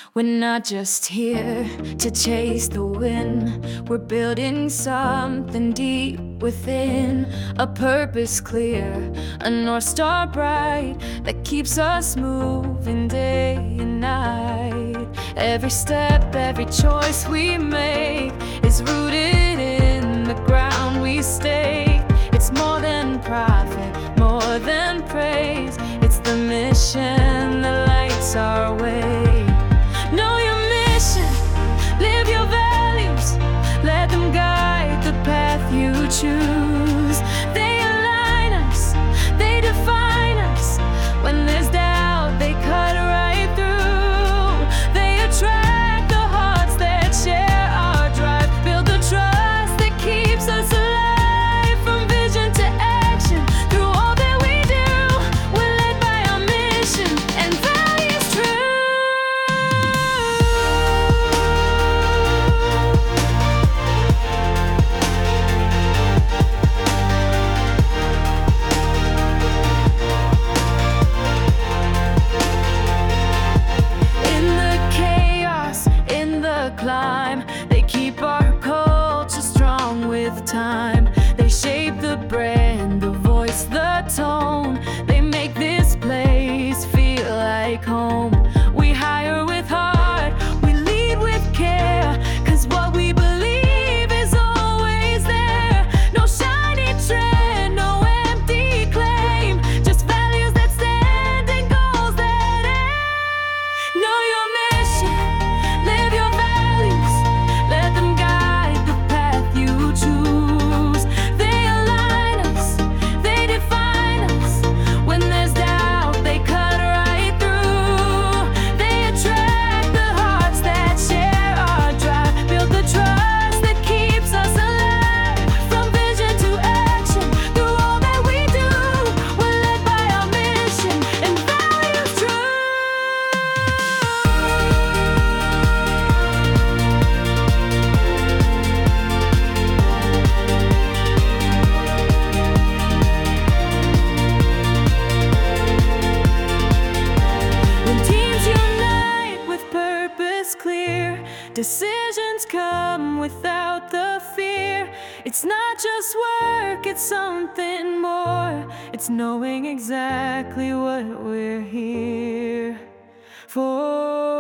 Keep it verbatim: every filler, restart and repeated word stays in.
We're not just here to chase the wind. We're building something deep within. A purpose clear, a North Star bright that keeps us moving day and night. Every step, every choice we make is rooted in the ground we stake. It's more than profit, more than praise. It's the mission that lights our way. Know your mission, live your values, let them guide the path you choose. They align us, they define us. When there's doubt, they cut right through. They attract the hearts that share our drive, build the trust that keeps us alive. From vision to action, through all that we do, we're led by our mission and values true. Climb. They keep our culture strong with time. They shape the brand, the voice, the tone. They make this place feel like home. We hire with heart, we lead with care, 'cause what we believe is always there. No shiny trend, no empty claim, just values that stand and goals that aim. Know your mission, live your values, let them guide the path you choose. They align us, they define us. When there's doubt, they cut right through. They attract the hearts that share our drive, build the trust that keeps us alive. From vision to action, through all that we do, we're led by our mission and values true. When teams unite with purpose clear, decisions come without the fear. It's not just work, it's something more. It's knowing exactly what we're here for.